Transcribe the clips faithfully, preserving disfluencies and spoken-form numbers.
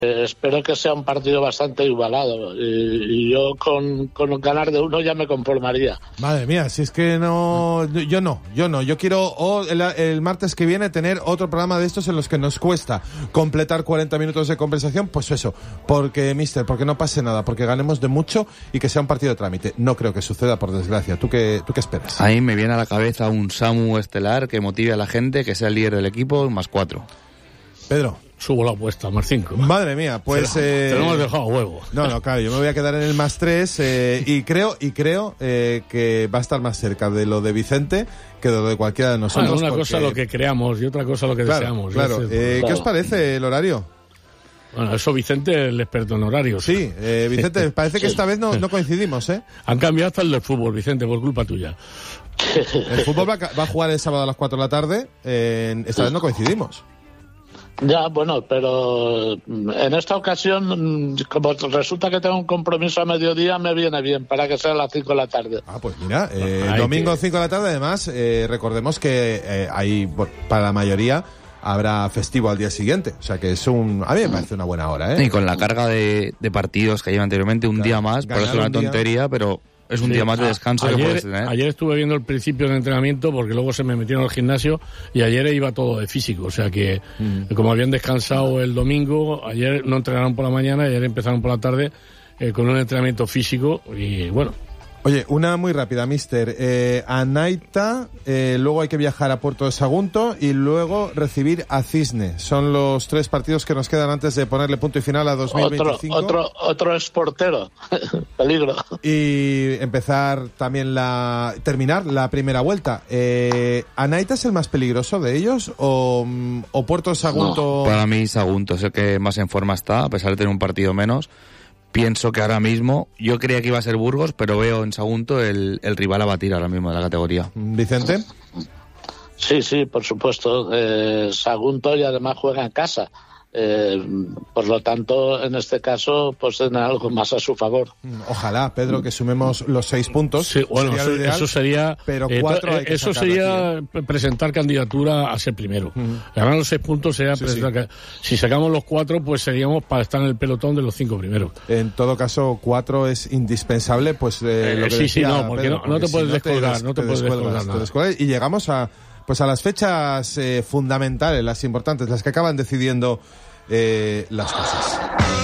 Eh, espero que sea un partido bastante igualado y, y yo con, con ganar de uno ya me conformaría. Madre mía, si es que no, yo no, yo no, yo quiero oh, el, el martes que viene tener otro programa de estos en los que nos cuesta completar cuarenta minutos de conversación, pues eso, porque mister, porque no pase nada, porque ganemos de mucho y que sea un partido de trámite. No creo que suceda, por desgracia. ¿Tú qué, tú qué esperas? Ahí me viene a la cabeza un Samu estelar que motive a la gente, que sea el líder del equipo, más cuatro. Pedro. Subo la apuesta, más cinco. Madre mía, pues... Te lo, eh... te lo hemos dejado a huevo. No, no, claro, yo me voy a quedar en el más tres eh, y creo y creo eh, que va a estar más cerca de lo de Vicente que de lo de cualquiera de nosotros. Bueno, una porque... cosa lo que creamos y otra cosa lo que claro, deseamos. Claro, eh, claro. ¿Qué os parece el horario? Bueno, eso Vicente es el experto en horarios. Sí, eh, Vicente, parece que esta vez no, no coincidimos, ¿eh? Han cambiado hasta el del fútbol, Vicente, por culpa tuya. El fútbol va, va a jugar el sábado a las cuatro de la tarde, eh, esta vez no coincidimos. Ya, bueno, pero en esta ocasión, como resulta que tengo un compromiso a mediodía, me viene bien para que sea a las cinco de la tarde. Ah, pues mira, eh, Ay, domingo que... cinco de la tarde, además, eh, recordemos que eh, hay, bueno, para la mayoría, habrá festivo al día siguiente. O sea que es un... A mí me parece una buena hora, ¿eh? Y con la carga de, de partidos que lleva anteriormente, un claro, día más, parece una tontería, día... pero... Es un sí, día más de descanso ayer, que puedes tener. Ayer estuve viendo el principio del entrenamiento porque luego se me metieron al gimnasio y ayer iba todo de físico. O sea que, mm. como habían descansado el domingo, ayer no entrenaron por la mañana y ayer empezaron por la tarde eh, con un entrenamiento físico y bueno. Oye, una muy rápida, mister. Eh, a Naita, eh, luego hay que viajar a Puerto de Sagunto y luego recibir a Cisne. Son los tres partidos que nos quedan antes de ponerle punto y final a dos mil veinticinco. Otro, otro, otro es portero. Peligro. Y empezar también la... terminar la primera vuelta. Eh, ¿A Naita es el más peligroso de ellos o, o Puerto de Sagunto? No, para mí Sagunto es el que más en forma está, a pesar de tener un partido menos. Pienso que ahora mismo, yo creía que iba a ser Burgos, pero veo en Sagunto el, el rival a batir ahora mismo de la categoría. ¿Vicente? Sí, sí, por supuesto. Eh, Sagunto y además juega en casa. Eh, por lo tanto, en este caso, pues tiene algo más a su favor. Ojalá, Pedro, que sumemos los seis puntos. Sí, bueno, sería eso, ideal, eso sería, pero cuatro eh, hay que eso sería aquí, ¿eh? presentar candidatura a ser primero. Uh-huh. Ganar los seis puntos sería sí, presentar. Sí. Si sacamos los cuatro, pues seríamos para estar en el pelotón de los cinco primeros. En todo caso, cuatro es indispensable, pues eh, lo que sí, decía sí, no, porque, Pedro, no, porque no te si puedes no descolgar, te, no te, te puedes descuelgas, descolgar te descuelgas, y llegamos a pues a las fechas eh, fundamentales, las importantes, las que acaban decidiendo Eh, las cosas.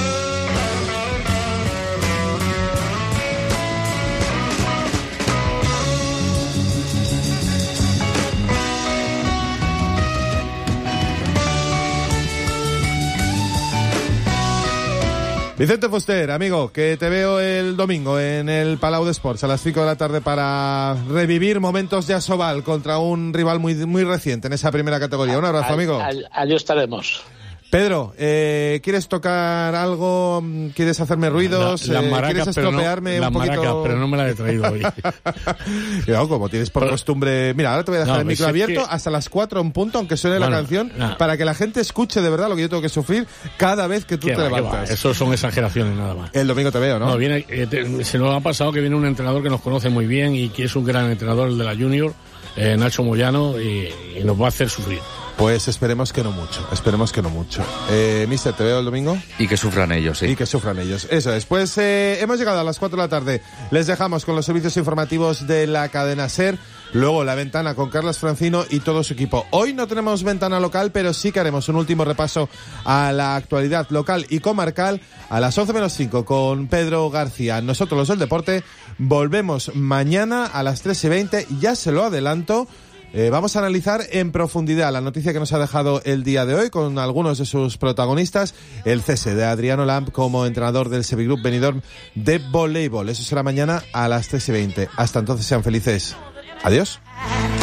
Vicente Fuster, amigo, que te veo el domingo en el Palau de Sports a las cinco de la tarde para revivir momentos de Asobal contra un rival muy, muy reciente en esa primera categoría. Un abrazo, amigo. Allí, allí estaremos. Pedro, eh, ¿quieres tocar algo? ¿Quieres hacerme ruidos? La, la maracas, ¿Quieres estropearme no, un poquito? Maracas, pero no me la he traído hoy. No, como tienes por pero, costumbre... Mira, ahora te voy a dejar no, el micro abierto que... hasta las cuatro en punto, aunque suene bueno, la canción, nah. para que la gente escuche de verdad lo que yo tengo que sufrir cada vez que tú te va, levantas. Eso son exageraciones nada más. El domingo te veo, ¿no? No, viene, eh, te, se nos ha pasado que viene un entrenador que nos conoce muy bien y que es un gran entrenador, el de la Junior, eh, Nacho Moyano, y, y nos va a hacer sufrir. Pues esperemos que no mucho, esperemos que no mucho. Eh, mister, ¿te veo el domingo? Y que sufran ellos, sí. Y que sufran ellos, eso es. Pues eh, hemos llegado a las cuatro de la tarde. Les dejamos con los servicios informativos de la cadena SER. Luego la ventana con Carlos Francino y todo su equipo. Hoy no tenemos ventana local, pero sí que haremos un último repaso a la actualidad local y comarcal a las once menos cinco con Pedro García. Nosotros los del deporte volvemos mañana a las tres y veinte. Ya se lo adelanto. Eh, vamos a analizar en profundidad la noticia que nos ha dejado el día de hoy con algunos de sus protagonistas, el cese de Adriano Lamp como entrenador del Sevigroup Benidorm de voleibol. Eso será mañana a las tres y veinte. Hasta entonces sean felices. Adiós.